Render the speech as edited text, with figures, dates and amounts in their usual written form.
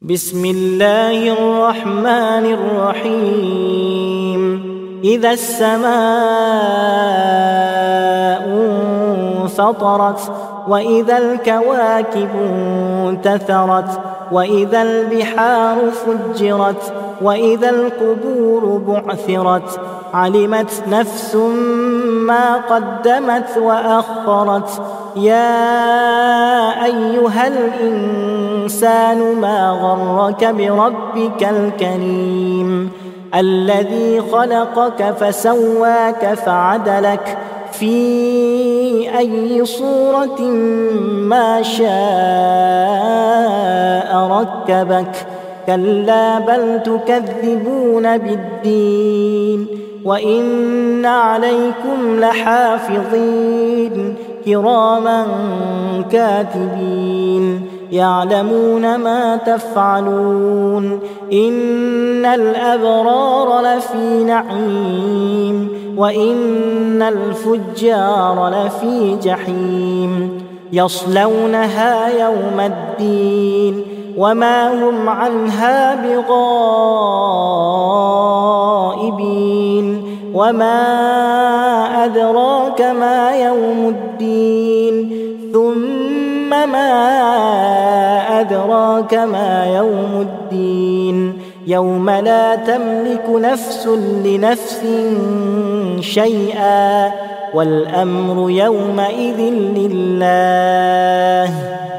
بسم الله الرحمن الرحيم إذا السماء انفطرت وإذا الكواكب انتثرت وإذا البحار فجرت وإذا القبور بعثرت علمت نفس ما قدمت وأخرت يا أيها الإنسان ما غرك بربك الكريم الذي خلقك فسواك فعدلك في أي صورة ما شاء ركبك كلا بل تكذبون بالدين وإن عليكم لحافظين كراما كاتبين يعلمون ما تفعلون إن الأبرار لفي نعيم وإن الفجار لفي جحيم يصلونها يوم الدين وما هم عنها بغائبين وما أدراك ما يوم الدين ثم ما أدراك ما يوم الدين يوم لا تملك نفس لنفس شيئا والأمر يومئذ لله